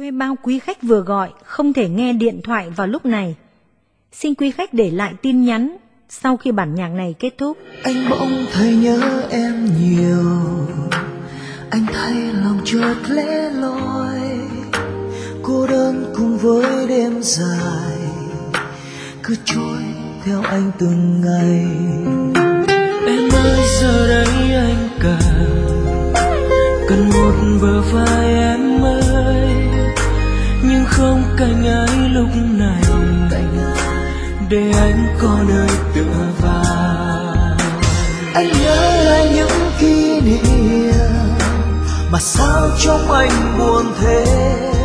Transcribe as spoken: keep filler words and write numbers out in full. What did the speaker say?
Thuê bao quý khách vừa gọi không thể nghe điện thoại vào lúc này. Xin quý khách để lại tin nhắn sau khi bản nhạc này kết thúc. Anh bỗng thấy nhớ em nhiều, anh thấy lòng chợt lẻ loi, cô đơn cùng với đêm dài cứ trôi theo anh từng ngày. Em ơi giờ đây anh cần cần một bờ vai em ơi, nhưng không cạnh ai lúc này để anh có nơi tựa vào. Anh nhớ lại những kỷ niệm mà sao trong anh buồn thế.